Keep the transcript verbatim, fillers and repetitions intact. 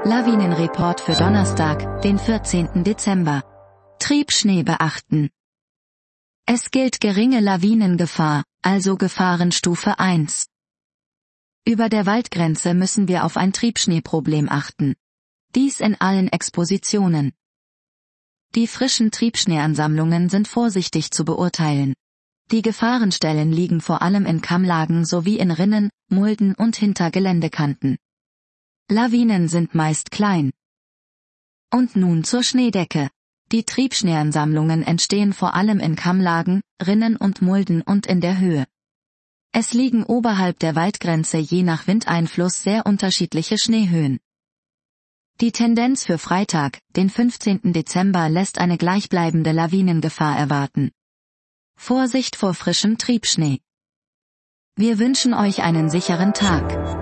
Lawinenreport für Donnerstag, den vierzehnten Dezember. Triebschnee beachten. Es gilt geringe Lawinengefahr, also Gefahrenstufe eins. Über der Waldgrenze müssen wir auf ein Triebschneeproblem achten. Dies in allen Expositionen. Die frischen Triebschneeansammlungen sind vorsichtig zu beurteilen. Die Gefahrenstellen liegen vor allem in Kammlagen sowie in Rinnen, Mulden und hinter Geländekanten. Lawinen sind meist klein. Und nun zur Schneedecke. Die Triebschneeansammlungen entstehen vor allem in Kammlagen, Rinnen und Mulden und in der Höhe. Es liegen oberhalb der Waldgrenze je nach Windeinfluss sehr unterschiedliche Schneehöhen. Die Tendenz für Freitag, den fünfzehnten Dezember, lässt eine gleichbleibende Lawinengefahr erwarten. Vorsicht vor frischem Triebschnee. Wir wünschen euch einen sicheren Tag.